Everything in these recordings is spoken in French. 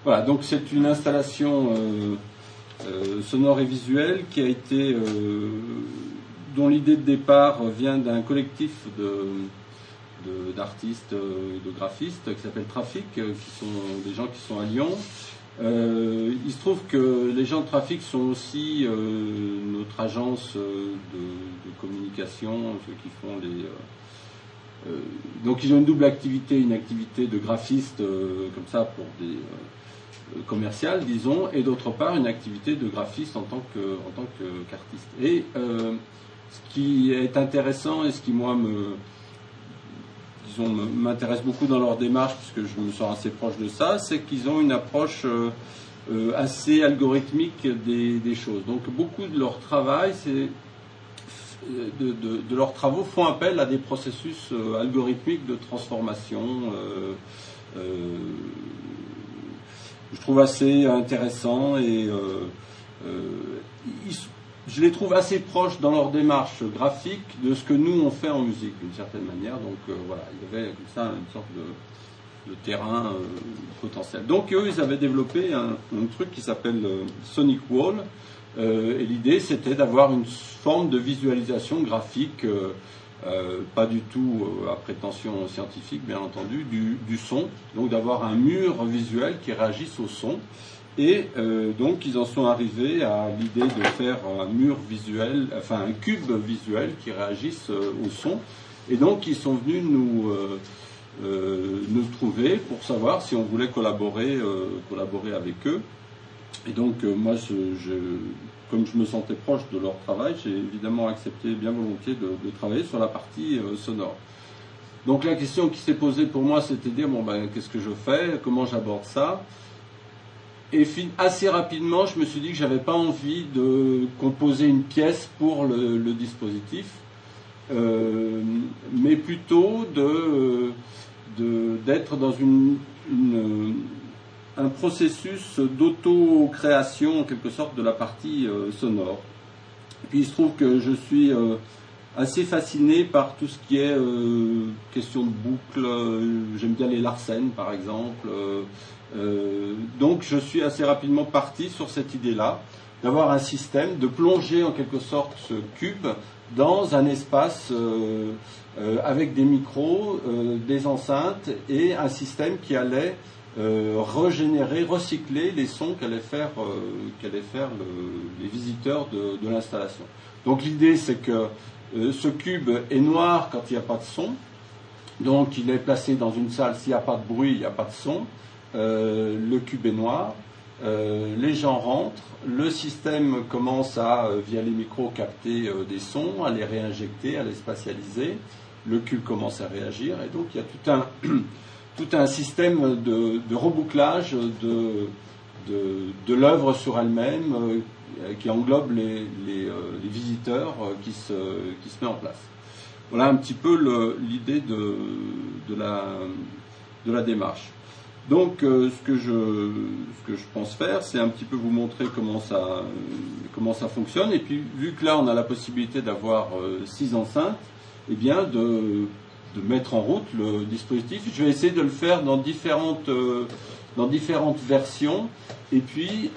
Voilà, donc c'est une installation sonore et visuelle qui a été, dont l'idée de départ vient d'un collectif d'artistes, de graphistes qui s'appelle Trafic, qui sont des gens qui sont à Lyon. Il se trouve que les gens de Trafic sont aussi notre agence de communication, ceux qui font les... donc ils ont une double activité, une activité de graphiste comme ça pour des commerciales, disons, et d'autre part une activité de graphiste en tant qu'artiste. Et ce qui est intéressant et ce qui moi m'intéresse beaucoup dans leur démarche, puisque je me sens assez proche de ça, c'est qu'ils ont une approche assez algorithmique des choses. Donc beaucoup de leur travail, de leurs travaux font appel à des processus algorithmiques de transformation. Je trouve assez intéressant et je les trouve assez proches dans leur démarche graphique de ce que nous on fait en musique d'une certaine manière. Donc voilà, il y avait comme ça une sorte de terrain potentiel. Donc eux, ils avaient développé un truc qui s'appelle Sonic Wall. Et l'idée, c'était d'avoir une forme de visualisation graphique, pas du tout à prétention scientifique, bien entendu, du son. Donc d'avoir un mur visuel qui réagisse au son. Et donc ils en sont arrivés à l'idée de faire un mur visuel, enfin un cube visuel qui réagisse au son. Et donc ils sont venus nous trouver pour savoir si on voulait collaborer avec eux. Et donc moi, comme je me sentais proche de leur travail, j'ai évidemment accepté bien volontiers de travailler sur la partie sonore. Donc la question qui s'est posée pour moi, c'était de dire, bon ben qu'est-ce que je fais, comment j'aborde ça. Et assez rapidement, je me suis dit que j'avais pas envie de composer une pièce pour le dispositif, mais plutôt d'être dans un processus d'auto-création en quelque sorte de la partie sonore. Et puis il se trouve que je suis assez fasciné par tout ce qui est question de boucle. J'aime bien les Larsen par exemple. Donc je suis assez rapidement parti sur cette idée-là, d'avoir un système, de plonger en quelque sorte ce cube dans un espace avec des micros, des enceintes et un système qui allait régénérer, recycler les sons qu'allaient faire les visiteurs de l'installation. Donc l'idée c'est que ce cube est noir quand il n'y a pas de son, donc il est placé dans une salle, s'il n'y a pas de bruit, il n'y a pas de son. Le cube est noir, les gens rentrent, le système commence à, via les micros, capter des sons, à les réinjecter, à les spatialiser, le cube commence à réagir, et donc il y a tout un système de rebouclage de l'œuvre sur elle-même qui englobe les visiteurs qui se met en place. Voilà un petit peu l'idée de la démarche. Donc, ce que je pense faire, c'est un petit peu vous montrer comment ça fonctionne. Et puis, vu que là, on a la possibilité d'avoir 6 enceintes, eh bien, de mettre en route le dispositif. Je vais essayer de le faire dans différentes versions. Et puis,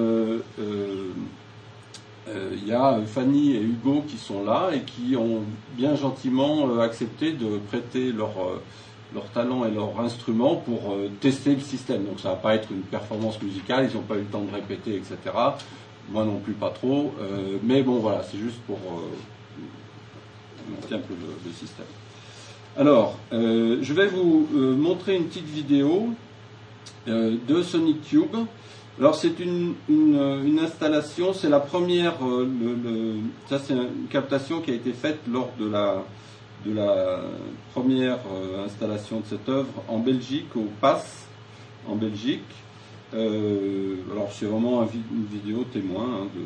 il y a Fanny et Hugo qui sont là et qui ont bien gentiment accepté de prêter leur talent et leur instrument pour tester le système. Donc ça ne va pas être une performance musicale, ils n'ont pas eu le temps de répéter, etc. Moi non plus pas trop. Mais bon voilà, c'est juste pour monter un peu le système. Alors, je vais vous montrer une petite vidéo de Sonic Cube. Alors c'est une installation, c'est la première, ça c'est une captation qui a été faite lors de la première installation de cette œuvre en Belgique, au PAS, en Belgique. Alors c'est vraiment une vidéo témoin de...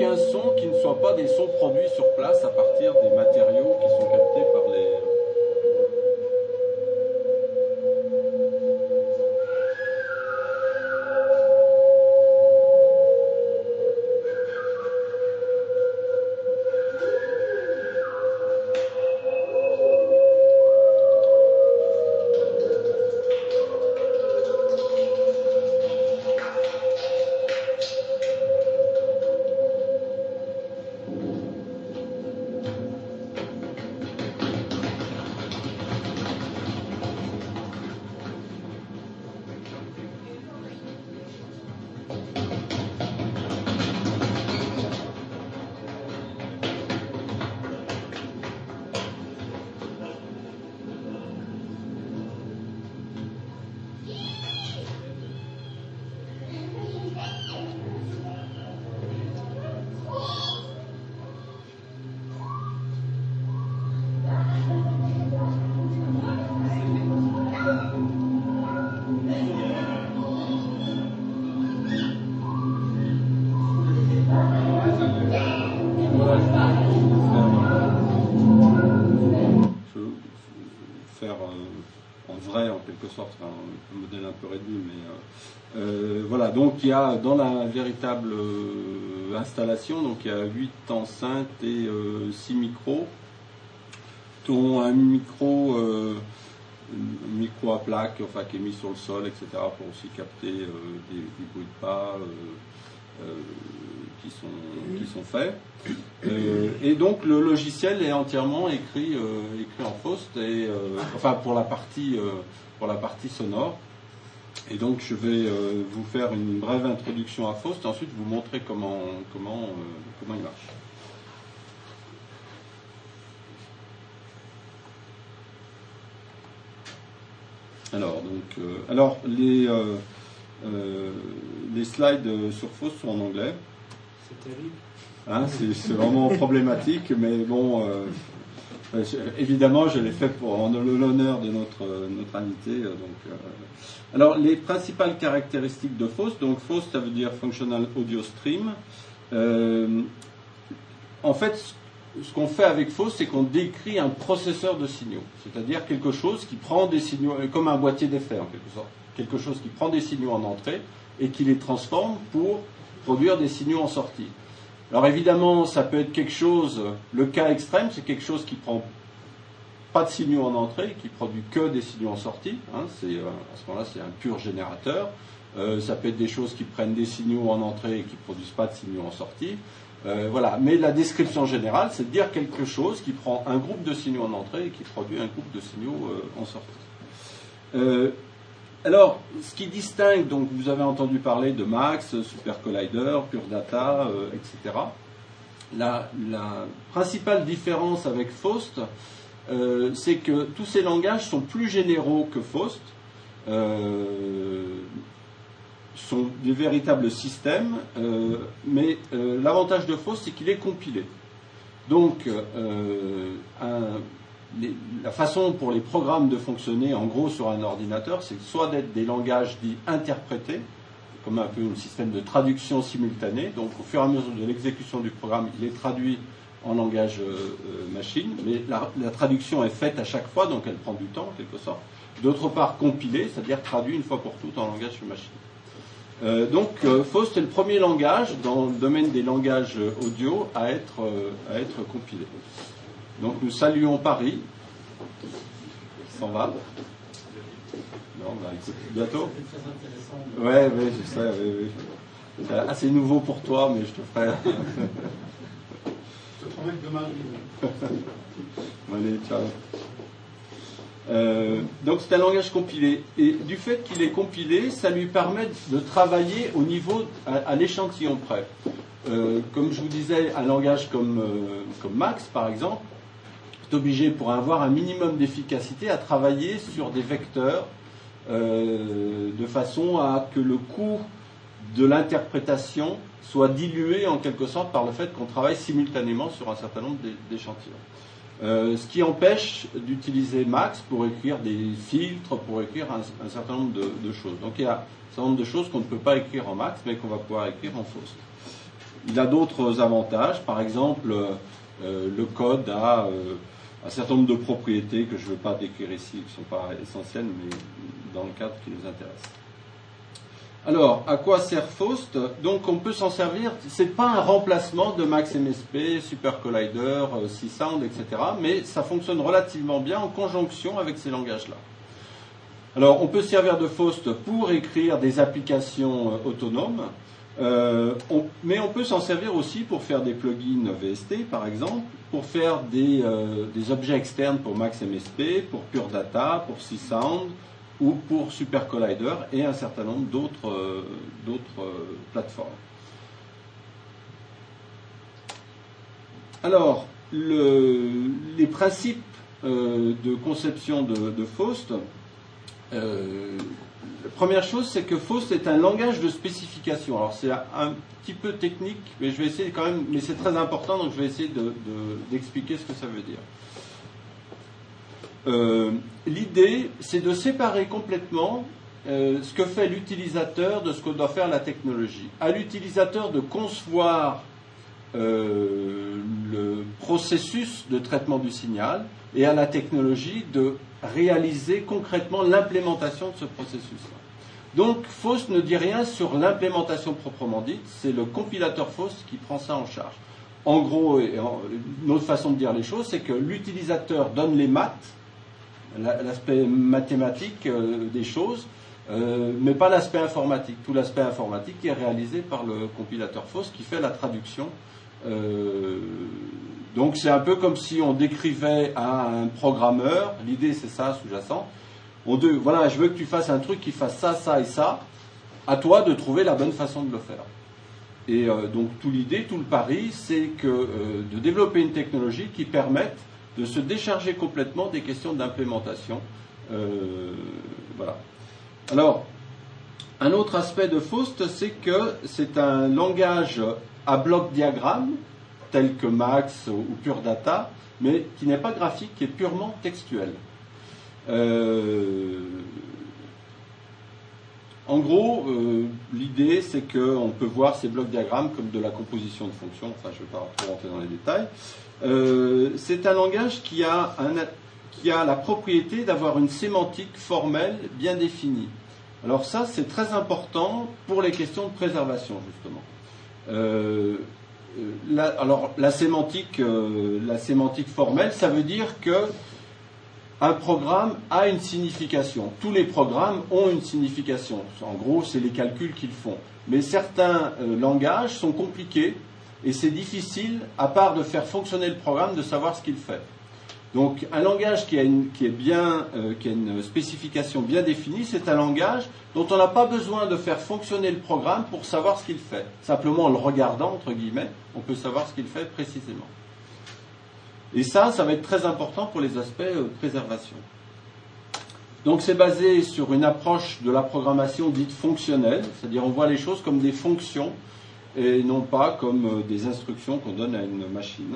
un son qui ne soit pas des sons produits sur place à partir des matériaux qui sont captés par les... Un modèle un peu réduit, mais voilà. Donc il y a dans la véritable installation, donc il y a 8 enceintes et 6 micros, dont un micro à plaque, enfin qui est mis sur le sol, etc., pour aussi capter des bruits de pas qui sont faits. Et donc le logiciel est entièrement écrit en Faust, et enfin pour la partie sonore. Et donc je vais vous faire une brève introduction à Faust et ensuite vous montrer comment il marche. Alors les slides sur Faust sont en anglais. C'est terrible. Hein, c'est vraiment problématique, mais bon, évidemment, je l'ai fait en l'honneur de notre invité. Alors, les principales caractéristiques de Faust. Donc, Faust, ça veut dire Functional Audio Stream. En fait, ce qu'on fait avec Faust, c'est qu'on décrit un processeur de signaux, c'est-à-dire quelque chose qui prend des signaux, comme un boîtier d'effets en quelque sorte, quelque chose qui prend des signaux en entrée et qui les transforme pour produire des signaux en sortie. Alors évidemment, ça peut être quelque chose, le cas extrême, c'est quelque chose qui prend pas de signaux en entrée, qui produit que des signaux en sortie. Hein, à ce moment-là, c'est un pur générateur. Ça peut être des choses qui prennent des signaux en entrée et qui produisent pas de signaux en sortie. Voilà. Mais la description générale, c'est de dire quelque chose qui prend un groupe de signaux en entrée et qui produit un groupe de signaux en sortie. Alors, ce qui distingue, donc vous avez entendu parler de Max, Super Collider, Pure Data, etc. La principale différence avec Faust, c'est que tous ces langages sont plus généraux que Faust, sont des véritables systèmes, mais l'avantage de Faust, c'est qu'il est compilé. Donc, la façon pour les programmes de fonctionner en gros sur un ordinateur, c'est soit d'être des langages dits interprétés, comme un peu un système de traduction simultanée. Donc au fur et à mesure de l'exécution du programme, il est traduit en langage machine, mais la traduction est faite à chaque fois, donc elle prend du temps en quelque sorte. D'autre part, compilé, c'est-à-dire traduit une fois pour toutes en langage machine. Donc Faust est le premier langage dans le domaine des langages audio à être compilé. Donc nous saluons Paris. Il s'en va. Non, bah, écoute, bientôt. C'était très intéressant. Ouais, je sais, oui. C'est assez nouveau pour toi, mais je te ferai. Je te promets que demain je Allez, ciao. Donc c'est un langage compilé. Et du fait qu'il est compilé, ça lui permet de travailler au niveau, à l'échantillon près. Comme je vous disais, un langage comme Max, par exemple, est obligé, pour avoir un minimum d'efficacité, à travailler sur des vecteurs de façon à que le coût de l'interprétation soit dilué en quelque sorte par le fait qu'on travaille simultanément sur un certain nombre d'échantillons. Ce qui empêche d'utiliser Max pour écrire des filtres, pour écrire un certain nombre de choses. Donc il y a un certain nombre de choses qu'on ne peut pas écrire en Max, mais qu'on va pouvoir écrire en Faust. il a d'autres avantages. Par exemple, le code a un certain nombre de propriétés que je ne veux pas décrire ici, qui ne sont pas essentielles, mais dans le cadre qui nous intéresse. Alors, à quoi sert Faust? Donc, on peut s'en servir. Ce n'est pas un remplacement de MaxMSP, Super Collider, C-Sound, etc. Mais ça fonctionne relativement bien en conjonction avec ces langages-là. Alors, on peut se servir de Faust pour écrire des applications autonomes, mais on peut s'en servir aussi pour faire des plugins VST, par exemple, pour faire des objets externes pour MaxMSP, pour Pure Data, pour C-Sound, ou pour Super Collider et un certain nombre d'autres plateformes. Alors, les principes de conception de Faust, la première chose, c'est que Faust est un langage de spécification. Alors, c'est un petit peu technique, mais je vais essayer quand même, mais c'est très important, donc je vais essayer d'expliquer ce que ça veut dire. L'idée, c'est de séparer complètement ce que fait l'utilisateur de ce que doit faire la technologie. À l'utilisateur de concevoir le processus de traitement du signal et à la technologie de réaliser concrètement l'implémentation de ce processus-là. Donc, Faust ne dit rien sur l'implémentation proprement dite, c'est le compilateur Faust qui prend ça en charge. En gros, une autre façon de dire les choses, c'est que l'utilisateur donne les maths, l'aspect mathématique des choses, mais pas l'aspect informatique. Tout l'aspect informatique est réalisé par le compilateur Faust qui fait la traduction. Donc c'est un peu comme si on décrivait à un programmeur, l'idée c'est ça sous-jacent, voilà, je veux que tu fasses un truc qui fasse ça, ça et ça, à toi de trouver la bonne façon de le faire. Et donc tout l'idée, tout le pari, c'est de développer une technologie qui permette de se décharger complètement des questions d'implémentation. Voilà. Alors, un autre aspect de Faust, c'est que c'est un langage à bloc diagramme, tel que Max ou Pure Data, mais qui n'est pas graphique, qui est purement textuel. En gros, l'idée, c'est qu'on peut voir ces blocs diagrammes comme de la composition de fonctions. Enfin, je ne vais pas trop rentrer dans les détails. C'est un langage qui a la propriété d'avoir une sémantique formelle bien définie. Alors ça, c'est très important pour les questions de préservation, justement. La sémantique formelle, ça veut dire que un programme a une signification. Tous les programmes ont une signification. En gros, c'est les calculs qu'ils font. Mais certains langages sont compliqués et c'est difficile, à part de faire fonctionner le programme, de savoir ce qu'il fait. Donc, un langage qui a une spécification bien définie, c'est un langage dont on n'a pas besoin de faire fonctionner le programme pour savoir ce qu'il fait. Simplement, en le regardant, entre guillemets, on peut savoir ce qu'il fait précisément. Et ça va être très important pour les aspects préservation. Donc, c'est basé sur une approche de la programmation dite fonctionnelle, c'est-à-dire on voit les choses comme des fonctions et non pas comme des instructions qu'on donne à une machine.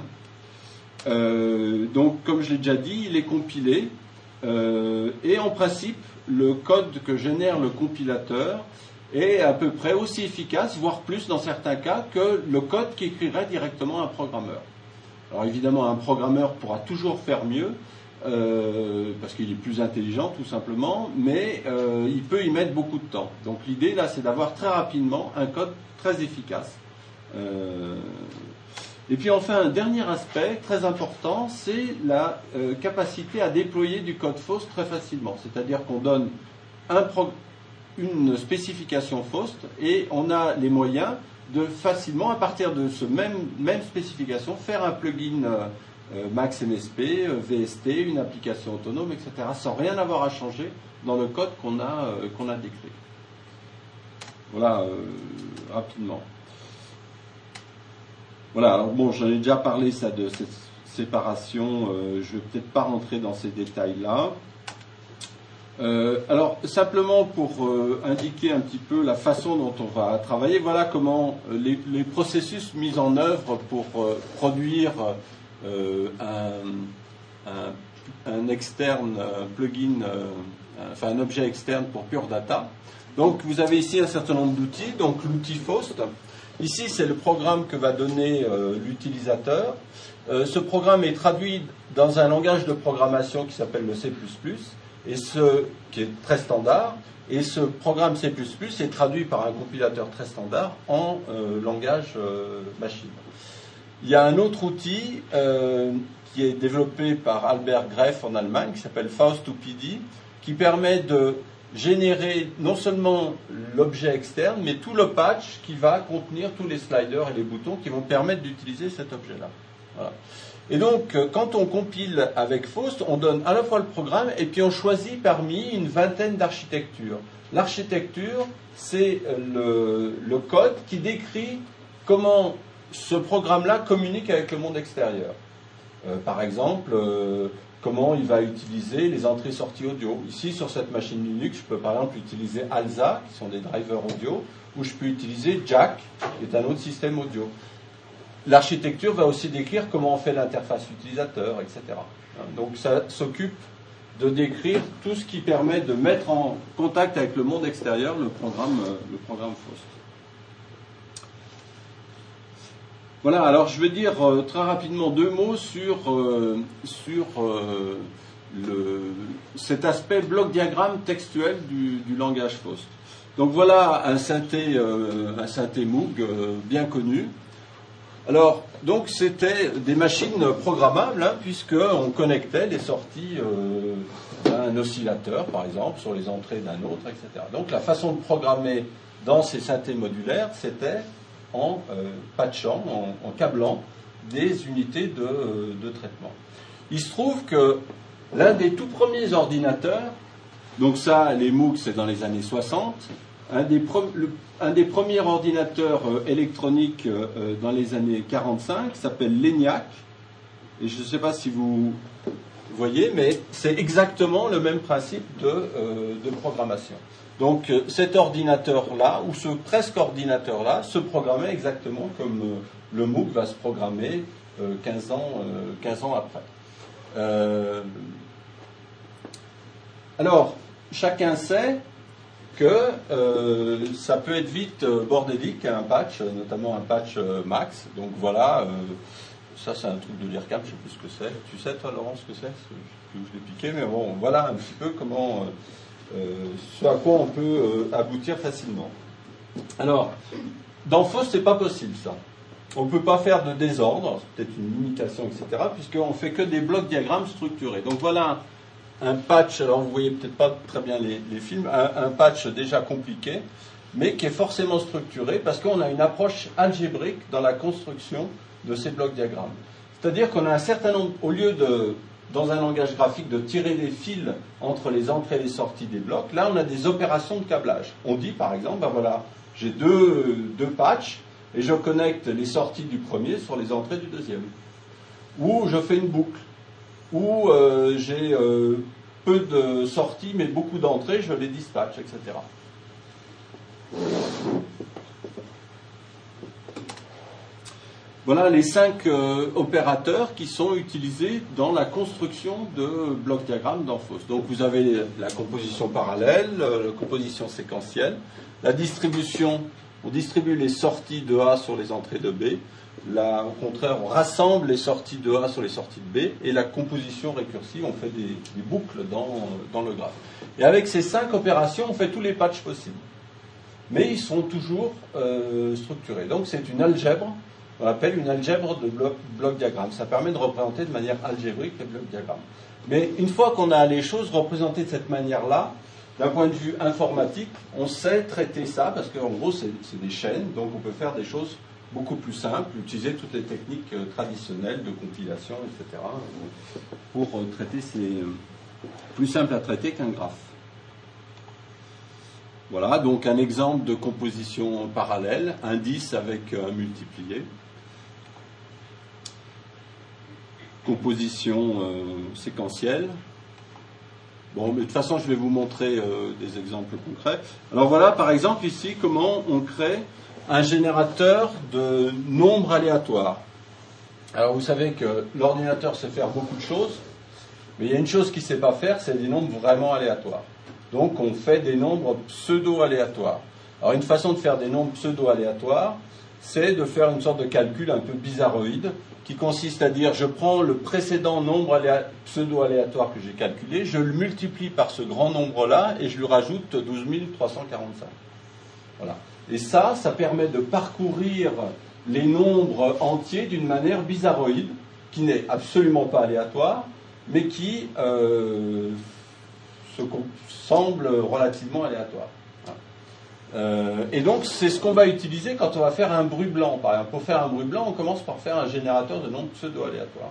Donc, comme je l'ai déjà dit, il est compilé et en principe, le code que génère le compilateur est à peu près aussi efficace, voire plus dans certains cas, que le code qu'écrirait directement un programmeur. Alors évidemment, un programmeur pourra toujours faire mieux, parce qu'il est plus intelligent tout simplement, mais il peut y mettre beaucoup de temps. Donc l'idée là, c'est d'avoir très rapidement un code très efficace. Et puis enfin, un dernier aspect très important, c'est la capacité à déployer du code Faust très facilement. C'est-à-dire qu'on donne une spécification Faust et on a les moyens de facilement, à partir de ce même spécification, faire un plugin MaxMSP, VST, une application autonome, etc., sans rien avoir à changer dans le code qu'on a décrit. Voilà, rapidement. Voilà, alors bon, j'en ai déjà parlé ça, de cette séparation, je ne vais peut-être pas rentrer dans ces détails-là. Alors, simplement pour indiquer un petit peu la façon dont on va travailler, voilà comment les processus mis en œuvre pour produire un externe, un plugin, enfin un objet externe pour Pure Data. Donc, vous avez ici un certain nombre d'outils, donc l'outil Faust, Ici, c'est le programme que va donner l'utilisateur. Ce programme est traduit dans un langage de programmation qui s'appelle le C++, qui est très standard. Et ce programme C++ est traduit par un compilateur très standard en langage machine. Il y a un autre outil qui est développé par Albert Greff en Allemagne, qui s'appelle Faust2PD, qui permet de générer non seulement l'objet externe, mais tout le patch qui va contenir tous les sliders et les boutons qui vont permettre d'utiliser cet objet-là. Voilà. Et donc, quand on compile avec Faust, on donne à la fois le programme et puis on choisit parmi une vingtaine d'architectures. L'architecture, c'est le code qui décrit comment ce programme-là communique avec le monde extérieur. Par exemple, comment il va utiliser les entrées-sorties audio. Ici, sur cette machine Linux, je peux par exemple utiliser ALSA, qui sont des drivers audio, ou je peux utiliser Jack, qui est un autre système audio. L'architecture va aussi décrire comment on fait l'interface utilisateur, etc. Donc ça s'occupe de décrire tout ce qui permet de mettre en contact avec le monde extérieur le programme Faust. Voilà, alors je vais dire très rapidement 2 mots sur cet aspect bloc diagramme textuel du langage Faust. Donc voilà un synthé Moog bien connu. Alors, donc c'était des machines programmables, hein, puisqu'on connectait les sorties d'un oscillateur, par exemple, sur les entrées d'un autre, etc. Donc la façon de programmer dans ces synthés modulaires, c'était en patchant, en câblant des unités de traitement. Il se trouve que l'un des tout premiers ordinateurs, donc ça, les Moog, c'est dans les années 60, un des premiers ordinateurs électroniques dans les années 45 s'appelle l'ENIAC. Et je ne sais pas si vous voyez, mais c'est exactement le même principe de programmation. Donc cet ordinateur-là, ou ce presque ordinateur-là, se programmait exactement comme le MOOC va se programmer 15 ans après. Alors, chacun sait que ça peut être vite bordélique, un patch, notamment un patch max. Donc voilà, ça c'est un truc de l'IRCAM, je ne sais plus ce que c'est. Tu sais toi Laurent ce que c'est? Je l'ai piqué, mais bon, voilà un petit peu comment, ce à quoi on peut aboutir facilement. Alors, dans Faust, c'est pas possible ça. On ne peut pas faire de désordre, c'est peut-être une limitation, etc., puisqu'on ne fait que des blocs diagrammes structurés. Donc voilà un patch, alors vous voyez peut-être pas très bien les films, un patch déjà compliqué, mais qui est forcément structuré parce qu'on a une approche algébrique dans la construction de ces blocs diagrammes. C'est-à-dire qu'on a un certain nombre, au lieu de, dans un langage graphique, de tirer des fils entre les entrées et les sorties des blocs, là on a des opérations de câblage. On dit par exemple, ben voilà, j'ai deux patchs et je connecte les sorties du premier sur les entrées du deuxième. Ou je fais une boucle. Ou j'ai peu de sorties mais beaucoup d'entrées, je les dispatche, etc. Voilà les 5 opérateurs qui sont utilisés dans la construction de blocs diagrammes dans Faust. Donc vous avez la composition parallèle, la composition séquentielle, la distribution, on distribue les sorties de A sur les entrées de B. Là, au contraire, on rassemble les sorties de A sur les sorties de B, et la composition récursive, on fait des boucles dans le graphe. Et avec ces 5 opérations, on fait tous les patchs possibles. Mais ils sont toujours structurés. Donc c'est une algèbre, on appelle une algèbre de bloc diagramme. Ça permet de représenter de manière algébrique les blocs diagrammes. Mais une fois qu'on a les choses représentées de cette manière-là, d'un point de vue informatique, on sait traiter ça, parce qu'en gros, c'est des chaînes, donc on peut faire des choses beaucoup plus simple, utiliser toutes les techniques traditionnelles de compilation, etc., pour traiter ces plus simple à traiter qu'un graphe. Voilà, donc un exemple de composition parallèle, indice avec un multiplié. Composition séquentielle. Bon, mais de toute façon, je vais vous montrer des exemples concrets. Alors voilà, par exemple, ici, comment on crée un générateur de nombres aléatoires. Alors vous savez que l'ordinateur sait faire beaucoup de choses, mais il y a une chose qu'il ne sait pas faire, c'est des nombres vraiment aléatoires. Donc on fait des nombres pseudo-aléatoires. Alors une façon de faire des nombres pseudo-aléatoires, c'est de faire une sorte de calcul un peu bizarroïde qui consiste à dire je prends le précédent nombre pseudo-aléatoire que j'ai calculé, je le multiplie par ce grand nombre-là et je lui rajoute 12 345. Voilà. Et ça permet de parcourir les nombres entiers d'une manière bizarroïde, qui n'est absolument pas aléatoire, mais qui semble relativement aléatoire. Et donc, c'est ce qu'on va utiliser quand on va faire un bruit blanc. Par exemple, pour faire un bruit blanc, on commence par faire un générateur de nombres pseudo-aléatoires.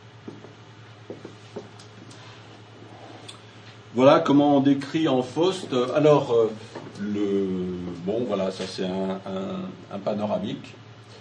Voilà comment on décrit en Faust. Alors, bon, voilà, ça c'est un panoramique.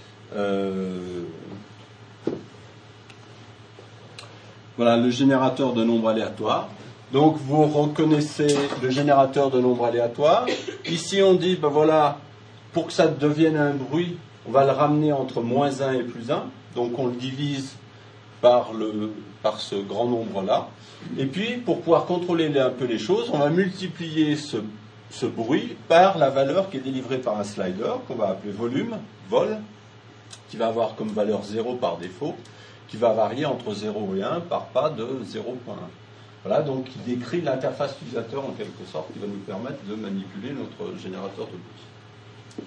Voilà le générateur de nombres aléatoires. Donc vous reconnaissez le générateur de nombres aléatoires. Ici on dit, ben voilà, pour que ça devienne un bruit, on va le ramener entre moins 1 et plus 1. Donc on le divise par ce grand nombre-là. Et puis, pour pouvoir contrôler un peu les choses, on va multiplier ce bruit par la valeur qui est délivrée par un slider, qu'on va appeler volume, vol, qui va avoir comme valeur 0 par défaut, qui va varier entre 0 et 1 par pas de 0,1. Voilà, donc qui décrit l'interface utilisateur en quelque sorte, qui va nous permettre de manipuler notre générateur de bruit.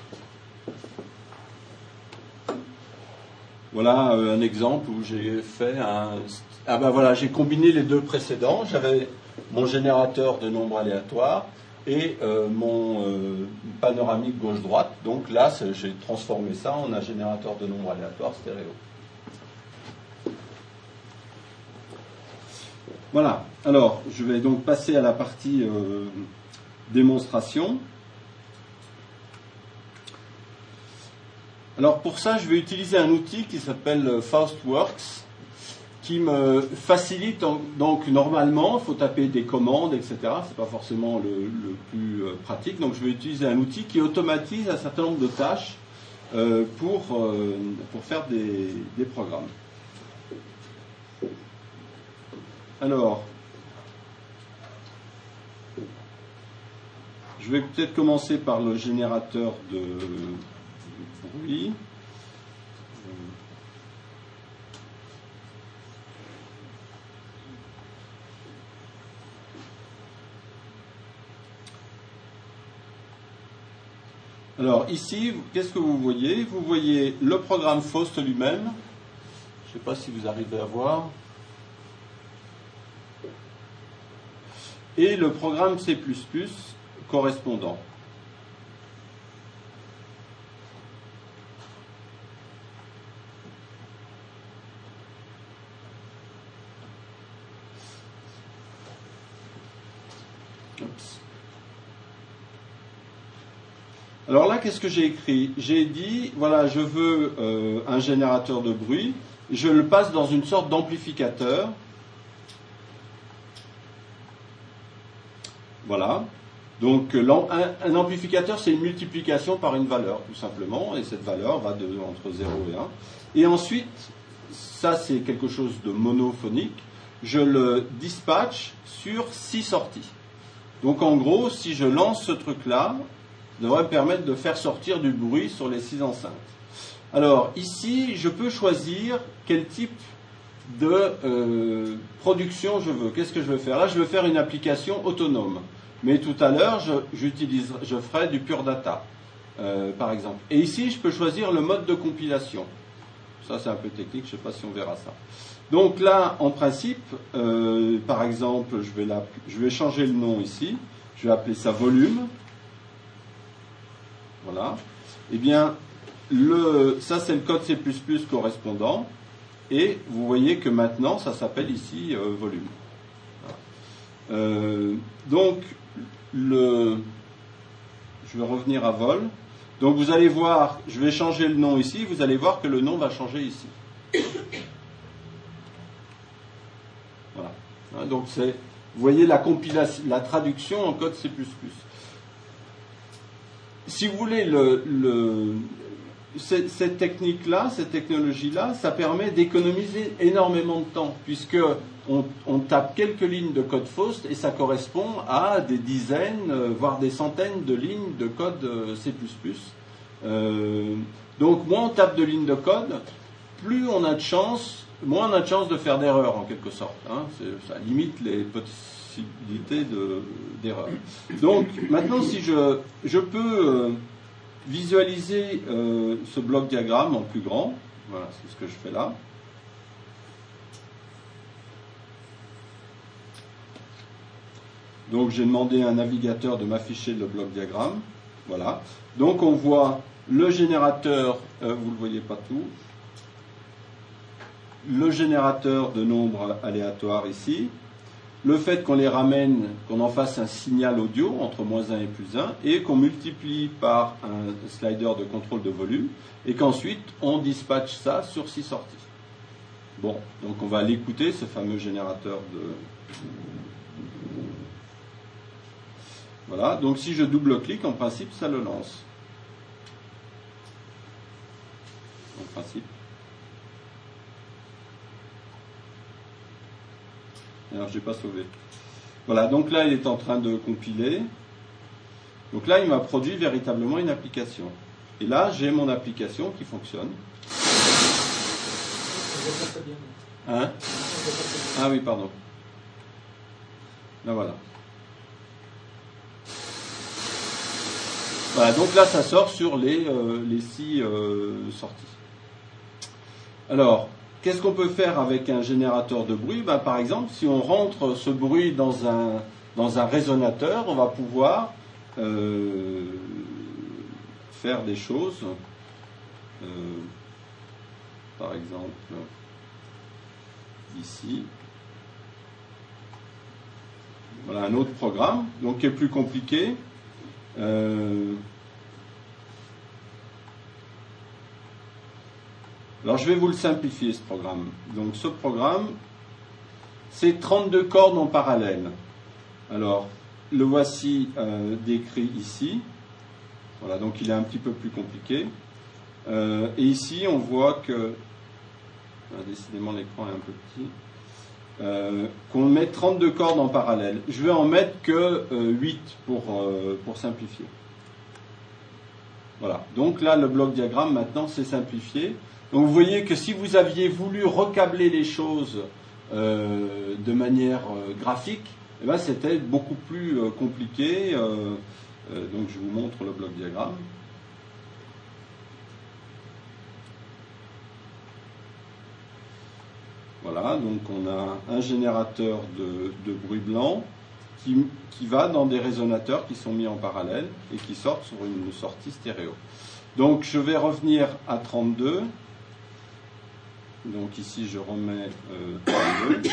Voilà un exemple où j'ai fait j'ai combiné les deux précédents. J'avais mon générateur de nombres aléatoires et mon panoramique gauche-droite. Donc là, j'ai transformé ça en un générateur de nombres aléatoires stéréo. Voilà. Alors, je vais donc passer à la partie démonstration. Alors pour ça, je vais utiliser un outil qui s'appelle FaustWorks, qui me facilite. Donc normalement, il faut taper des commandes, etc. C'est pas forcément le plus pratique. Donc je vais utiliser un outil qui automatise un certain nombre de tâches pour faire des programmes. Alors, je vais peut-être commencer par le générateur de bruit. Alors ici, qu'est-ce que vous voyez? Vous voyez le programme Faust lui-même. Je ne sais pas si vous arrivez à voir. Et le programme C++ correspondant. Alors là, qu'est-ce que j'ai écrit? J'ai dit, voilà, je veux un générateur de bruit, je le passe dans une sorte d'amplificateur. Voilà. Donc un amplificateur, c'est une multiplication par une valeur, tout simplement, et cette valeur va entre 0 et 1. Et ensuite, ça c'est quelque chose de monophonique, je le dispatche sur 6 sorties. Donc en gros, si je lance ce truc-là, ça devrait me permettre de faire sortir du bruit sur les 6 enceintes. Alors ici, je peux choisir quel type de production je veux. Qu'est-ce que je veux faire? Là, je veux faire une application autonome. Mais tout à l'heure, je ferai du pure data, par exemple. Et ici, je peux choisir le mode de compilation. Ça, c'est un peu technique, je ne sais pas si on verra ça. Donc là, en principe, par exemple, je vais changer le nom ici. Je vais appeler ça volume. Voilà. Eh bien, ça, c'est le code C++ correspondant. Et vous voyez que maintenant, ça s'appelle ici volume. Voilà. Donc, je vais revenir à vol. Donc vous allez voir, je vais changer le nom ici, vous allez voir que le nom va changer ici. Voilà. Donc vous voyez la compilation, la traduction en code C++. Si vous voulez, cette technique-là, cette technologie-là, ça permet d'économiser énormément de temps, puisque on tape quelques lignes de code Faust et ça correspond à des dizaines, voire des centaines de lignes de code C++. Donc moins on tape de lignes de code, plus on a de chance, moins on a de chance de faire d'erreurs en quelque sorte. Hein. Ça limite les possibilités d'erreurs. Donc maintenant si je peux visualiser ce bloc diagramme en plus grand, voilà, c'est ce que je fais là. Donc j'ai demandé à un navigateur de m'afficher le bloc diagramme. Voilà. Donc on voit le générateur, vous ne le voyez pas tout, le générateur de nombres aléatoires ici, le fait qu'on les ramène, qu'on en fasse un signal audio entre moins 1 et plus 1, et qu'on multiplie par un slider de contrôle de volume, et qu'ensuite on dispatche ça sur 6 sorties. Bon, donc on va l'écouter, ce fameux générateur de... Voilà, donc si je double-clique, en principe, ça le lance. En principe. Alors, je n'ai pas sauvé. Voilà, donc là, il est en train de compiler. Donc là, il m'a produit véritablement une application. Et là, j'ai mon application qui fonctionne. Hein? Ah oui, pardon. Là, voilà. Voilà, donc là, ça sort sur les 6 sorties. Alors, qu'est-ce qu'on peut faire avec un générateur de bruit? Ben, par exemple, si on rentre ce bruit dans un résonateur, on va pouvoir faire des choses. Par exemple, ici. Voilà un autre programme, donc qui est plus compliqué. Alors je vais vous le simplifier ce programme. Donc ce programme, c'est 32 cordes en parallèle. Alors le voici décrit ici. Voilà, donc il est un petit peu plus compliqué. Et ici on voit que, décidément l'écran est un peu petit, qu'on met 32 cordes en parallèle. Je vais en mettre que 8 pour simplifier. Voilà. Donc là, le bloc diagramme, maintenant, c'est simplifié. Donc vous voyez que si vous aviez voulu recabler les choses de manière graphique, eh ben, c'était beaucoup plus compliqué. Donc je vous montre le bloc diagramme. Voilà, donc on a un générateur de bruit blanc qui va dans des résonateurs qui sont mis en parallèle et qui sortent sur une sortie stéréo. Donc je vais revenir à 32. Donc ici je remets 32.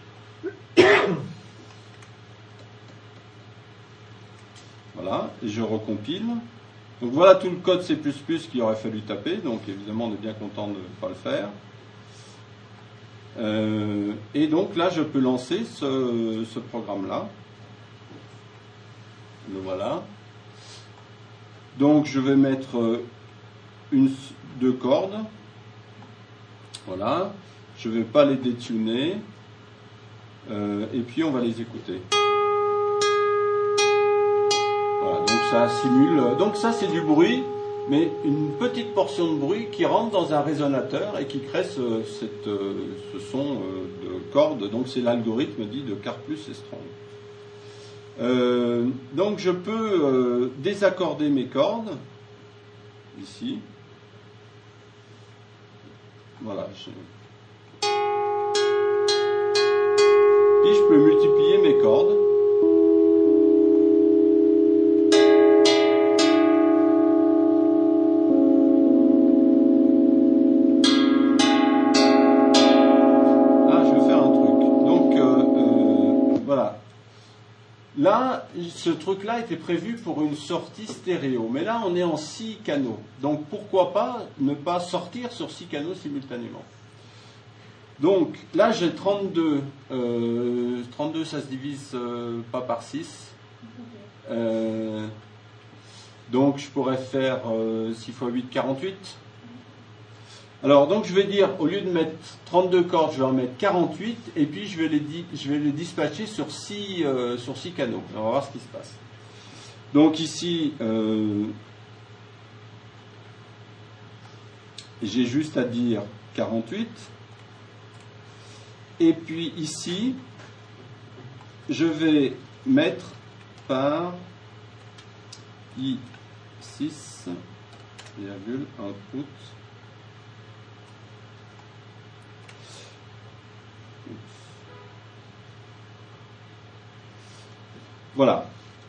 Voilà, et je recompile. Donc voilà tout le code C++ qu'il aurait fallu taper, donc évidemment on est bien content de ne pas le faire. Et donc là je peux lancer ce programme-là. Le voilà. Donc je vais mettre 2 cordes. Voilà. Je ne vais pas les détuner. Et puis on va les écouter. Voilà, donc ça simule. Donc ça c'est du bruit, mais une petite portion de bruit qui rentre dans un résonateur et qui crée ce son de cordes. Donc c'est l'algorithme dit de Karplus et Strong. Donc je peux désaccorder mes cordes ici. Voilà. Puis je peux multiplier mes cordes. Là, ce truc-là était prévu pour une sortie stéréo. Mais là, on est en 6 canaux. Donc, pourquoi pas ne pas sortir sur 6 canaux simultanément? Donc, là, j'ai 32. 32, ça se divise pas par 6. Donc, je pourrais faire 6 x 8, 48. Alors, donc, je vais dire, au lieu de mettre 32 cordes, je vais en mettre 48, et puis je vais les dispatcher sur 6 canaux. On va voir ce qui se passe. Donc, ici, Et j'ai juste à dire 48. Et puis ici, je vais mettre par I6, virgule, output. Voilà.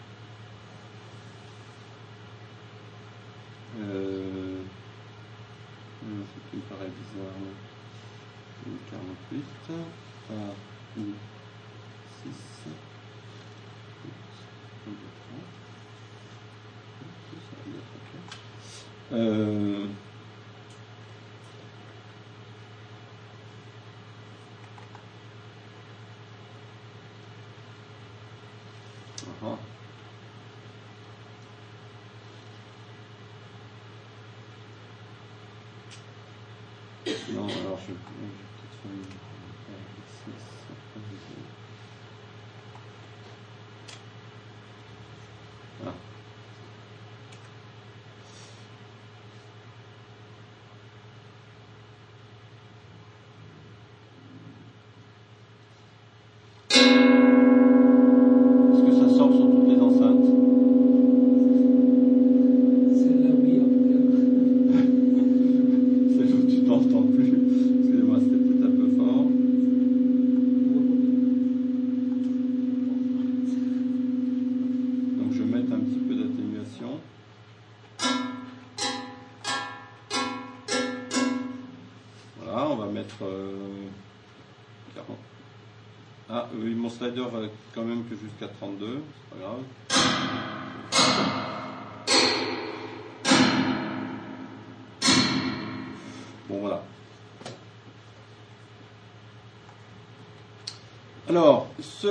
Ce qui me paraît bizarre. 48 par I6. Non, alors je vais peut-être faire une... Ah. Est-ce que ça sort sur toutes les enceintes? Celle-là, oui, en tout cas. C'est où tu t'entends plus. Excusez-moi, c'était peut-être un peu fort. Donc je vais mettre un petit peu d'atténuation. Voilà, on va mettre 40. Ah oui, mon slider va quand même que jusqu'à 32, c'est pas grave. Bon voilà. Alors,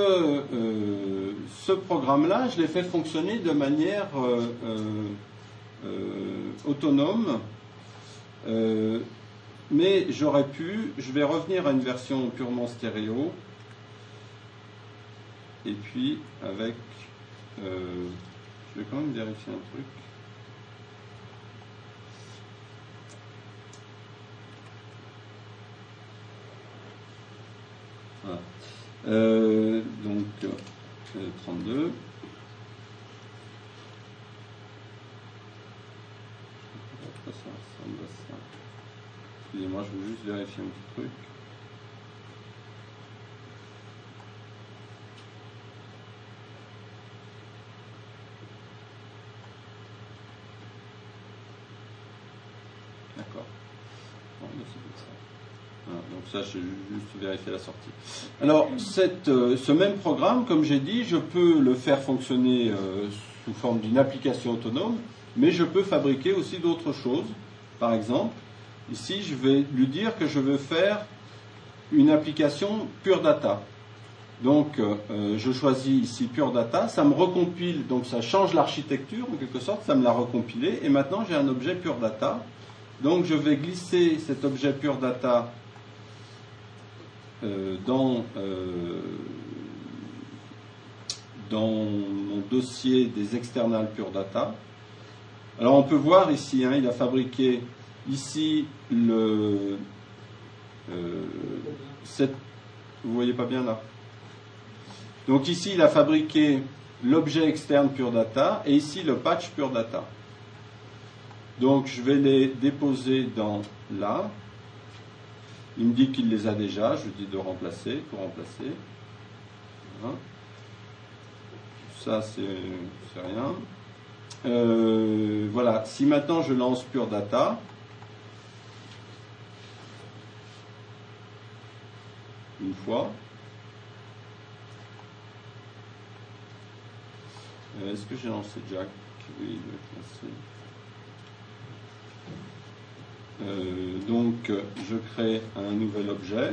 ce programme-là, je l'ai fait fonctionner de manière autonome, mais j'aurais pu, je vais revenir à une version purement stéréo, et puis avec, je vais quand même vérifier un truc. Voilà. Donc 32. Ça ressemble à ça. Excusez-moi, je veux juste vérifier un petit truc. D'accord. Bon, c'est comme ça. Voilà, donc ça, je vais juste vérifier la sortie. Alors, ce même programme, comme j'ai dit, je peux le faire fonctionner sous forme d'une application autonome, mais je peux fabriquer aussi d'autres choses. Par exemple, ici, je vais lui dire que je veux faire une application Pure Data. Donc, je choisis ici Pure Data, ça me recompile, donc ça change l'architecture, en quelque sorte, ça me l'a recompilé, et maintenant j'ai un objet Pure Data. Donc, je vais glisser cet objet Pure Data dans mon dossier des external Pure Data. Alors on peut voir ici, hein, il a fabriqué ici vous voyez pas bien là. Donc ici il a fabriqué l'objet externe Pure Data et ici le patch Pure Data. Donc je vais les déposer dans là. Il me dit qu'il les a déjà, je lui dis de remplacer, pour remplacer. Voilà. Ça, c'est rien. Voilà, si maintenant je lance Pure Data, une fois, est-ce que j'ai lancé Jack? Oui, il doit être lancé. Donc je crée un nouvel objet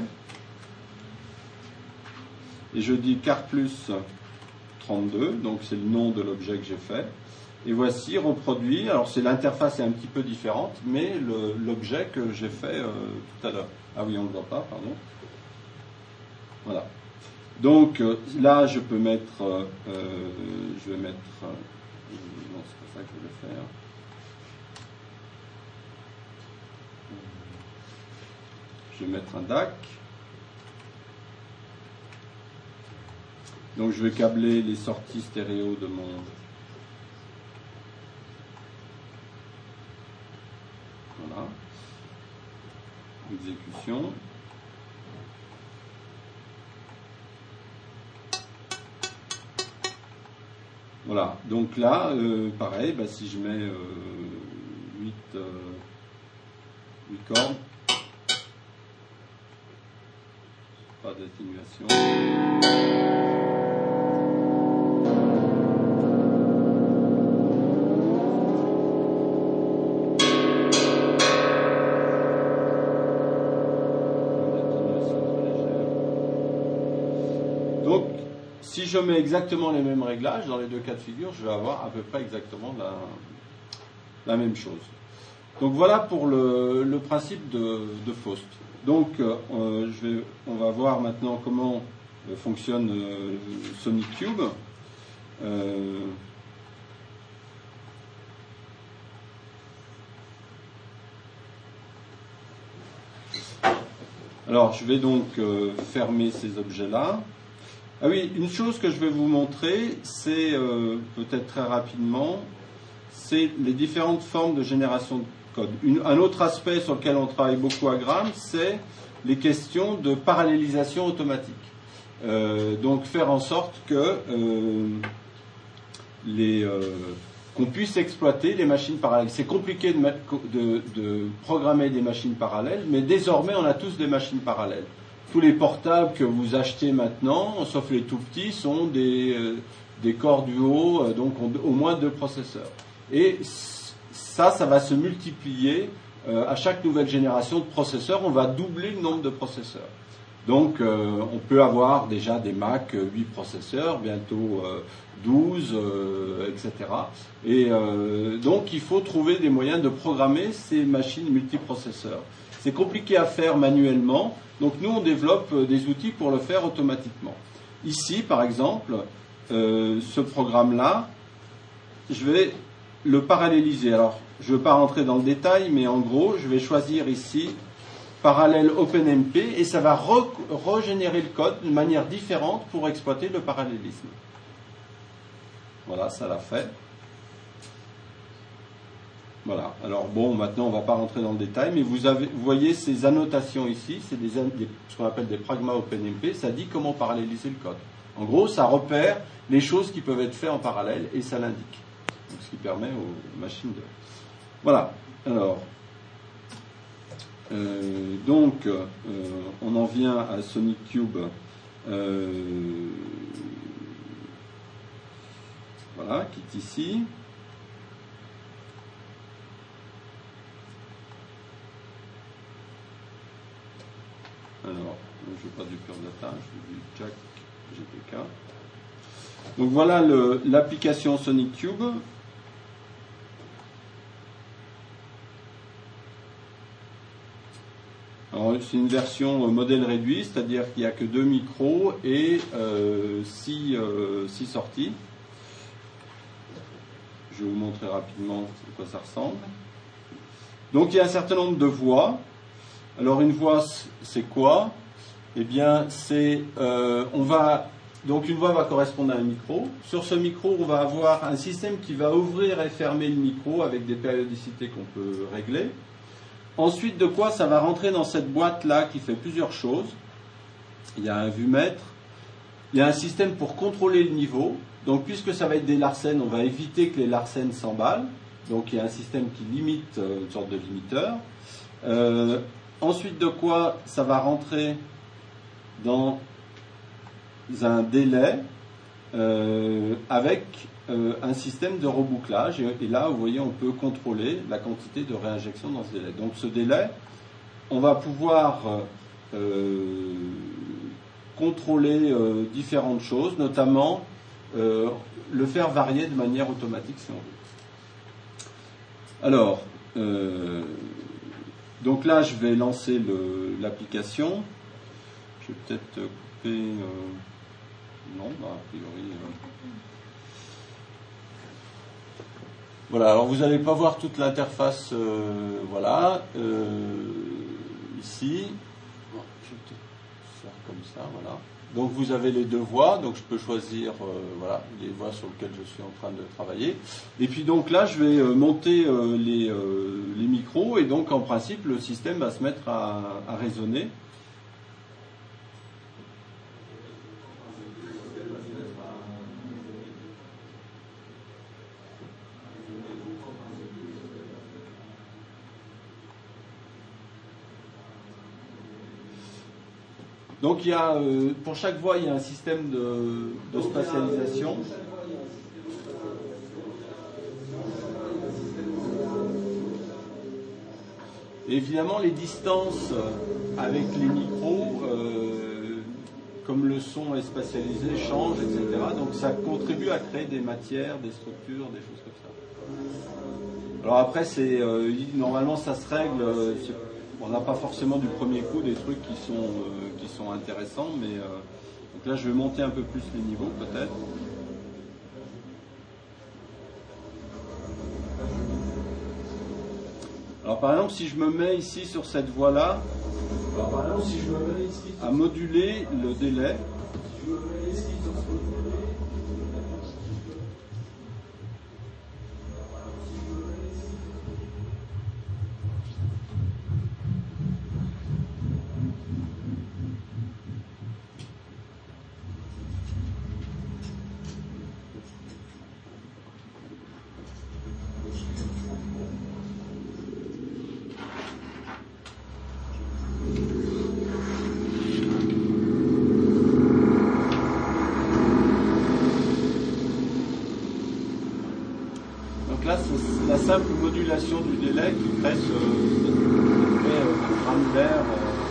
et je dis car plus 32, donc c'est le nom de l'objet que j'ai fait, et voici reproduit. Alors c'est l'interface est un petit peu différente, mais l'objet que j'ai fait tout à l'heure. Ah oui, on ne le voit pas, pardon. Voilà. Donc là je peux mettre je vais mettre non, c'est pas ça que je voulais faire. je vais mettre un DAC. Donc je vais câbler les sorties stéréo de mon... Voilà. Exécution. Voilà, donc là, pareil, bah, si je mets 8 cordes, pas d'atténuation. Donc, si je mets exactement les mêmes réglages, dans les deux cas de figure, je vais avoir à peu près exactement la même chose. Donc voilà pour le principe de Faust. Donc on va voir maintenant comment fonctionne Sonic Cube. Alors je vais donc fermer ces objets-là. Ah oui, une chose que je vais vous montrer, c'est peut-être très rapidement, c'est les différentes formes de génération de code. Un autre aspect sur lequel on travaille beaucoup à Gram, c'est les questions de parallélisation automatique. Donc faire en sorte que qu'on puisse exploiter les machines parallèles. C'est compliqué de programmer des machines parallèles, mais désormais on a tous des machines parallèles. Tous les portables que vous achetez maintenant, sauf les tout petits, sont des corps duo, donc au moins 2 processeurs. Et ça va se multiplier à chaque nouvelle génération de processeurs. On va doubler le nombre de processeurs. Donc on peut avoir déjà des Mac 8 processeurs, bientôt 12, etc. Et donc il faut trouver des moyens de programmer ces machines multiprocesseurs. C'est compliqué à faire manuellement, donc nous on développe des outils pour le faire automatiquement. Ici par exemple, ce programme-là, je vais le paralléliser. Alors je ne veux pas rentrer dans le détail, mais en gros je vais choisir ici parallèle OpenMP et ça va régénérer le code d'une manière différente pour exploiter le parallélisme. Voilà, ça l'a fait. Voilà, alors bon, maintenant on ne va pas rentrer dans le détail, mais vous voyez ces annotations ici, c'est ce qu'on appelle des pragma OpenMP, ça dit comment paralléliser le code. En gros, ça repère les choses qui peuvent être faites en parallèle et ça l'indique. Donc, ce qui permet aux machines de... Voilà, alors... on en vient à Sonic Cube. Voilà, qui est ici. Alors, je ne veux pas du pure data, je veux du Jack GPK. Donc voilà l'application Sonic Cube. C'est une version modèle réduit, c'est-à-dire qu'il n'y a que 2 micros et 6 sorties. Je vais vous montrer rapidement à quoi ça ressemble. Donc il y a un certain nombre de voix. Alors une voix, c'est quoi? Eh bien, donc une voix va correspondre à un micro. Sur ce micro, on va avoir un système qui va ouvrir et fermer le micro avec des périodicités qu'on peut régler. Ensuite, de quoi ça va rentrer dans cette boîte-là qui fait plusieurs choses. Il y a un vumètre, il y a un système pour contrôler le niveau. Donc, puisque ça va être des Larsen, on va éviter que les Larsen s'emballent. Donc, il y a un système qui limite, une sorte de limiteur. Ensuite, de quoi ça va rentrer dans un délai avec un système de rebouclage et là vous voyez on peut contrôler la quantité de réinjection dans ce délai. Donc ce délai on va pouvoir contrôler différentes choses, notamment le faire varier de manière automatique si on veut. Alors donc là je vais lancer l'application. Je vais peut-être couper non, a priori voilà, alors vous n'allez pas voir toute l'interface, voilà, ici. Bon, je vais te faire comme ça, voilà. Donc vous avez les deux voix, donc je peux choisir voilà, les voix sur lesquelles je suis en train de travailler. Et puis donc là, je vais monter les micros, et donc en principe, le système va se mettre à résonner. Donc il y a, pour chaque voix, il y a un système de spatialisation. Et évidemment, les distances avec les micros, comme le son est spatialisé, changent, etc. Donc ça contribue à créer des matières, des structures, des choses comme ça. Alors après, normalement ça se règle. On n'a pas forcément du premier coup des trucs qui sont intéressants, mais donc là je vais monter un peu plus les niveaux peut-être. Alors par exemple, si je me mets ici sur cette voie-là, à moduler le délai. Donc là, c'est la simple modulation du délai qui crée ce gramme d'air.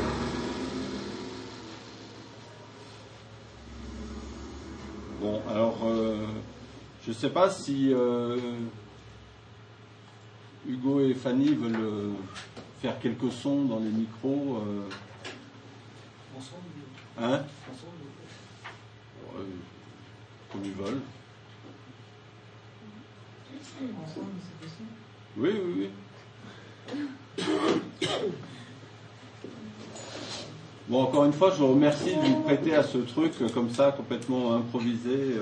Bon, alors, je ne sais pas si Hugo et Fanny veulent faire quelques sons dans les micros. Ensemble. Hein? Ensemble. Comme ils veulent. Ensemble, c'est possible. Oui, oui, oui. Bon, encore une fois, je vous remercie de vous prêter à ce truc comme ça, complètement improvisé.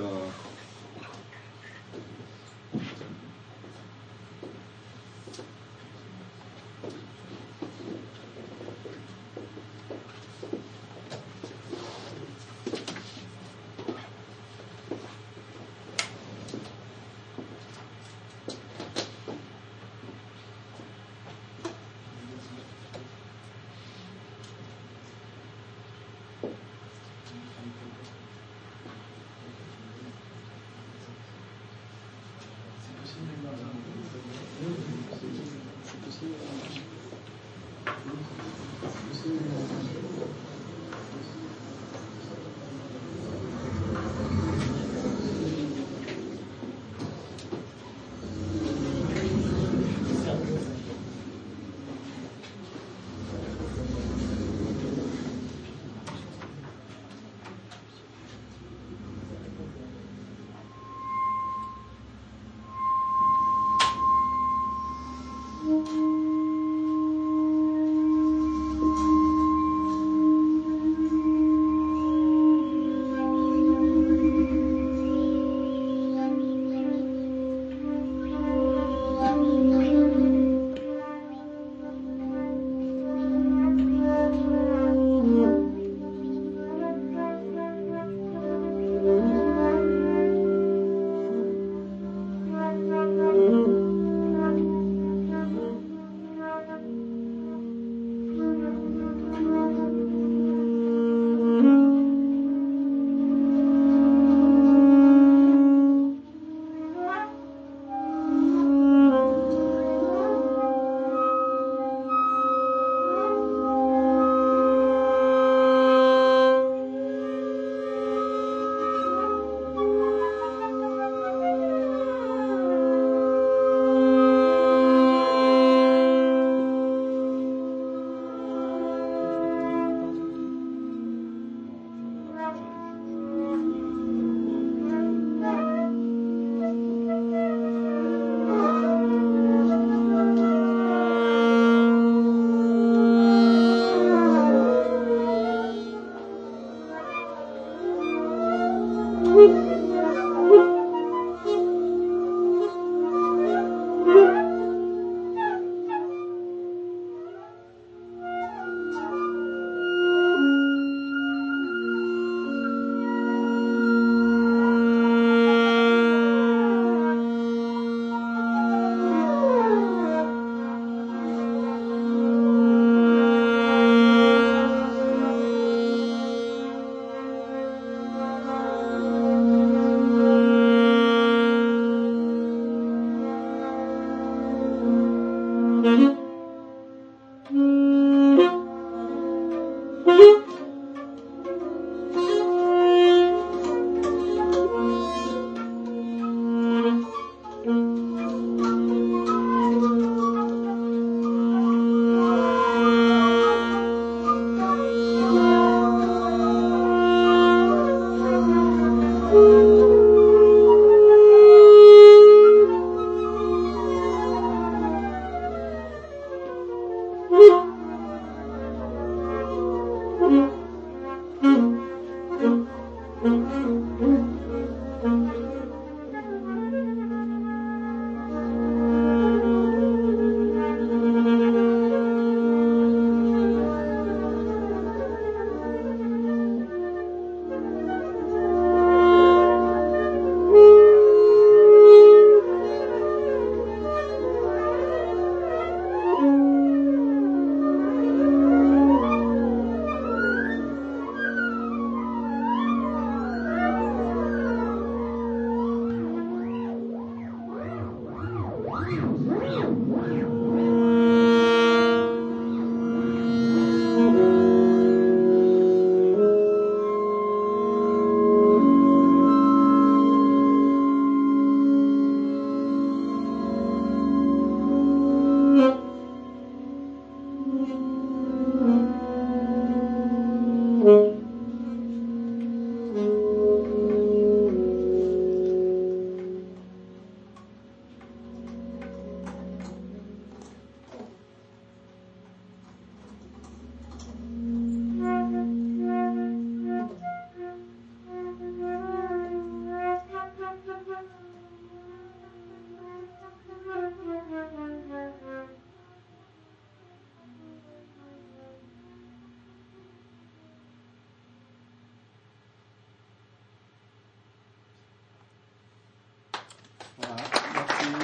Voilà, merci.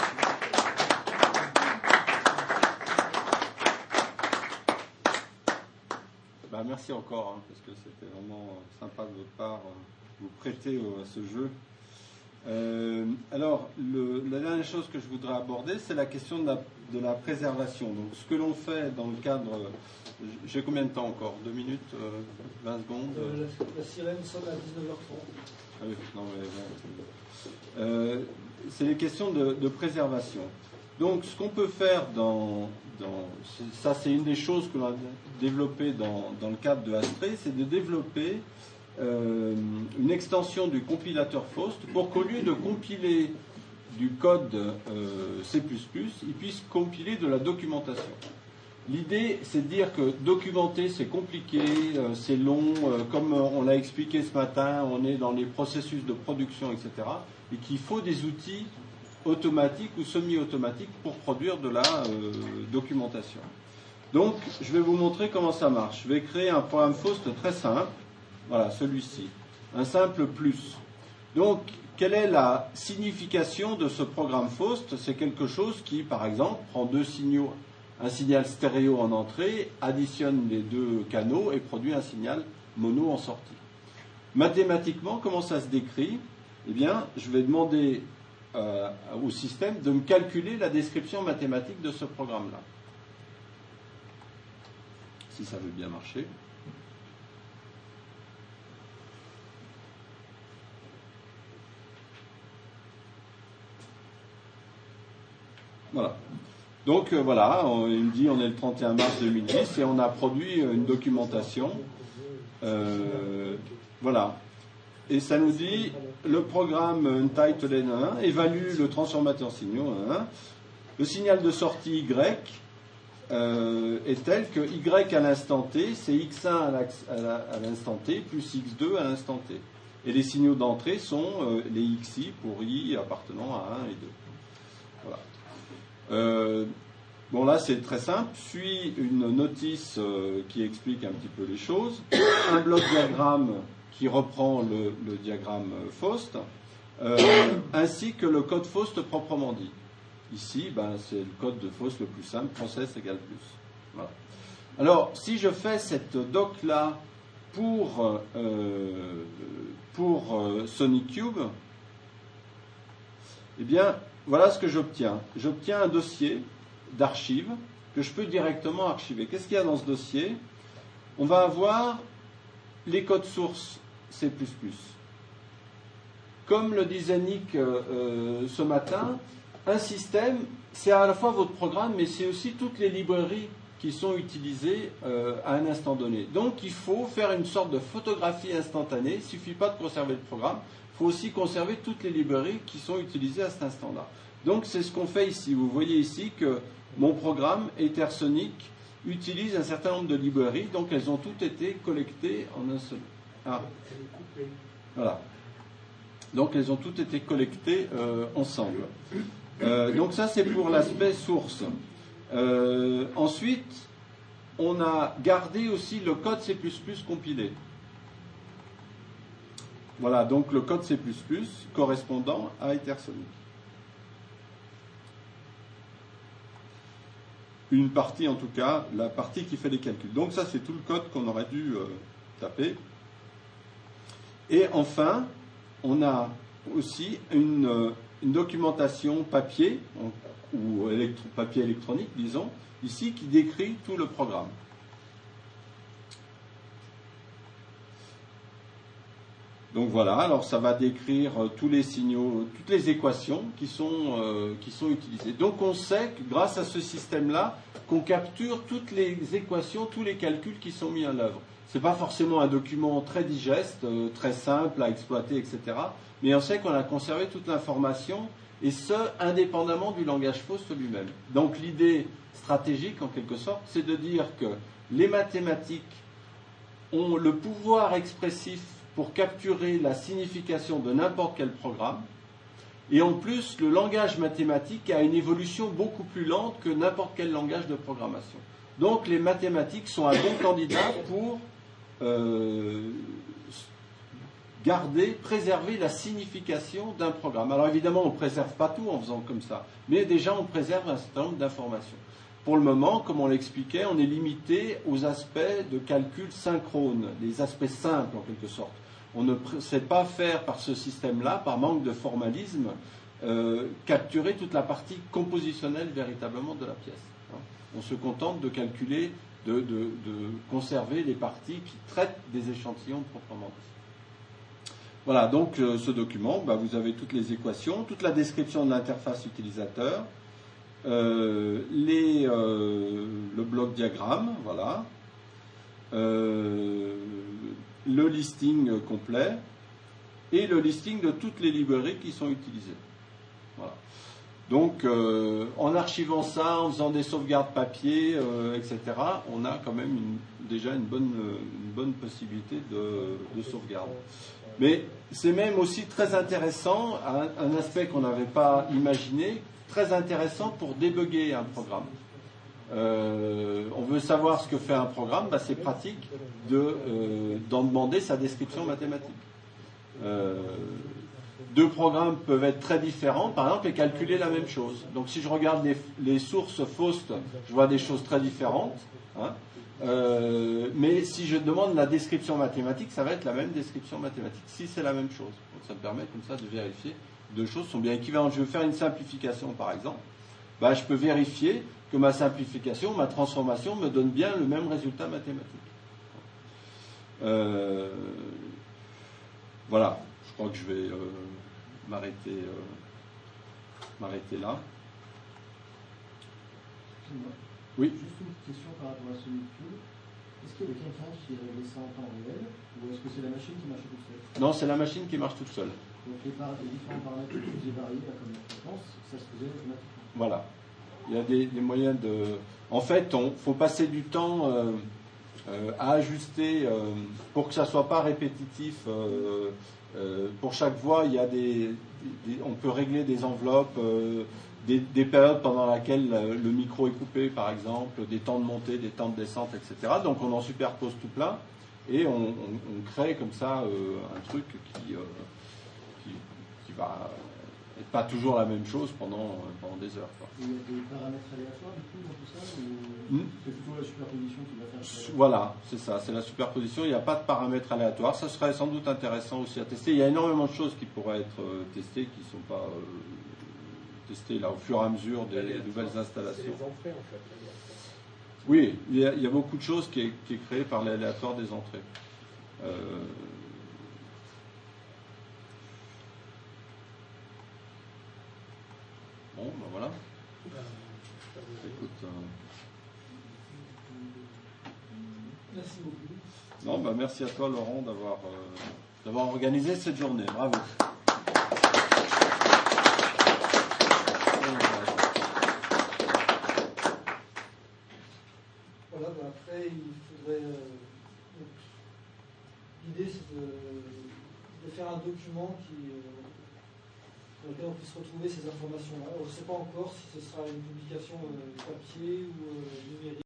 Merci encore, hein, parce que c'était vraiment sympa de votre part de vous prêter à ce jeu. Alors, la dernière chose que je voudrais aborder, c'est la question de la préservation. Donc, ce que l'on fait dans le cadre... J'ai combien de temps encore? 2 minutes 20 secondes La sirène sonne à 19h30. Ah oui, non, mais, c'est les questions de préservation. Donc, ce qu'on peut faire ça, c'est une des choses que l'on a développées dans le cadre de Astray, c'est de développer une extension du compilateur Faust pour qu'au lieu de compiler du code C++, il puisse compiler de la documentation. L'idée, c'est de dire que documenter, c'est compliqué, c'est long, comme on l'a expliqué ce matin, on est dans les processus de production, etc., et qu'il faut des outils automatiques ou semi-automatiques pour produire de la documentation. Donc, je vais vous montrer comment ça marche. Je vais créer un programme Faust très simple. Voilà, celui-ci. Un simple plus. Donc, quelle est la signification de ce programme Faust? C'est quelque chose qui, par exemple, prend 2 signaux, un signal stéréo en entrée, additionne les 2 canaux et produit un signal mono en sortie. Mathématiquement, comment ça se décrit? Eh bien, je vais demander au système de me calculer la description mathématique de ce programme-là. Si ça veut bien marcher. Voilà. Donc voilà, il me dit on est le 31 mars 2010 et on a produit une documentation. Voilà. Et ça nous dit, le programme Untitled N1 évalue le transformateur signaux 1. Le signal de sortie Y est tel que Y à l'instant T, c'est X1 à l'instant T plus X2 à l'instant T. Et les signaux d'entrée sont les XI pour I appartenant à 1 et 2. Voilà. Bon, là, c'est très simple. Suit une notice qui explique un petit peu les choses. Un bloc diagramme qui reprend le diagramme Faust, ainsi que le code Faust proprement dit. Ici, c'est le code de Faust le plus simple, process égale plus. Voilà. Alors, si je fais cette doc-là pour Sonic Cube, eh bien, voilà ce que j'obtiens. J'obtiens un dossier d'archives que je peux directement archiver. Qu'est-ce qu'il y a dans ce dossier? On va avoir les codes sources C++. Comme le disait Nick ce matin, un système, c'est à la fois votre programme, mais c'est aussi toutes les librairies qui sont utilisées à un instant donné. Donc il faut faire une sorte de photographie instantanée. Il ne suffit pas de conserver le programme, il faut aussi conserver toutes les librairies qui sont utilisées à cet instant-là. Donc c'est ce qu'on fait ici. Vous voyez ici que mon programme Ethersonic utilise un certain nombre de librairies, donc elles ont toutes été collectées en un seul. Ah. Voilà. Donc elles ont toutes été collectées ensemble. Donc ça c'est pour l'aspect source. Ensuite, on a gardé aussi le code C++ compilé. Voilà, donc le code C++ correspondant à Ethersonic. Une partie en tout cas, la partie qui fait les calculs. Donc ça c'est tout le code qu'on aurait dû taper. Et enfin, on a aussi une documentation papier, ou papier électronique, disons, ici, qui décrit tout le programme. Donc voilà, alors ça va décrire tous les signaux, toutes les équations qui sont utilisées. Donc on sait que grâce à ce système-là, qu'on capture toutes les équations, tous les calculs qui sont mis en œuvre. Ce n'est pas forcément un document très digeste, très simple à exploiter, etc. Mais on sait qu'on a conservé toute l'information, et ce, indépendamment du langage Faust lui-même. Donc l'idée stratégique, en quelque sorte, c'est de dire que les mathématiques ont le pouvoir expressif pour capturer la signification de n'importe quel programme, et en plus, le langage mathématique a une évolution beaucoup plus lente que n'importe quel langage de programmation. Donc les mathématiques sont un bon candidat pour préserver la signification d'un programme. Alors évidemment, on ne préserve pas tout en faisant comme ça, mais déjà on préserve un certain nombre d'informations. Pour le moment, comme on l'expliquait, on est limité aux aspects de calcul synchrone, les aspects simples en quelque sorte. On ne sait pas faire par ce système-là, par manque de formalisme, capturer toute la partie compositionnelle véritablement de la pièce. On se contente de calculer, de conserver les parties qui traitent des échantillons proprement dits. Voilà, donc ce document, vous avez toutes les équations, toute la description de l'interface utilisateur, le bloc diagramme, voilà, le listing complet et le listing de toutes les librairies qui sont utilisées. Voilà. Donc, en archivant ça, en faisant des sauvegardes papier, etc., on a quand même déjà une bonne possibilité de sauvegarde. Mais c'est même aussi très intéressant, un aspect qu'on n'avait pas imaginé, très intéressant pour débugger un programme. On veut savoir ce que fait un programme, c'est pratique d'en demander sa description mathématique. Deux programmes peuvent être très différents, par exemple, et calculer la même chose. Donc si je regarde les sources Faust, je vois des choses très différentes. Mais si je demande la description mathématique, ça va être la même description mathématique, si c'est la même chose. Donc ça me permet comme ça de vérifier que deux choses sont bien équivalentes. Je veux faire une simplification, par exemple. Je peux vérifier que ma simplification, ma transformation me donne bien le même résultat mathématique. Voilà, je crois que je vais m'arrêter là. Oui. Juste une petite question par rapport à Sonic Cube. Est-ce qu'il y avait quelqu'un qui réglait ça en temps réel, ou est-ce que c'est la machine qui marche toute seule? Non, c'est la machine qui marche toute seule. Donc les différents paramètres que vous avez variés, comme la fréquence, ça se faisait automatiquement. Voilà. Il y a des moyens de... En fait, il faut passer du temps à ajuster pour que ça soit pas répétitif. Pour chaque voix, il y a on peut régler des enveloppes, des périodes pendant lesquelles le micro est coupé, par exemple, des temps de montée, des temps de descente, etc. Donc on en superpose tout plein et on crée comme ça un truc qui va être pas toujours la même chose pendant des heures. Quoi. Il y a des paramètres aléatoires du coup dans tout ça ou c'est plutôt la superposition qui va faire? Voilà, c'est ça, c'est la superposition. Il n'y a pas de paramètres aléatoires. Ça serait sans doute intéressant aussi à tester. Il y a énormément de choses qui pourraient être testées qui ne sont pas testées là au fur et à mesure des nouvelles installations. C'est les entrées en fait. Oui, il y a beaucoup de choses qui est créé par l'aléatoire des entrées. Bon, ben voilà. Écoute, Merci beaucoup. non, ben merci à toi, Laurent, d'avoir organisé cette journée. Bravo. Voilà, après, il faudrait. L'idée, c'est de faire un document dans lequel on puisse retrouver ces informations-là. On ne sait pas encore si ce sera une publication papier ou numérique.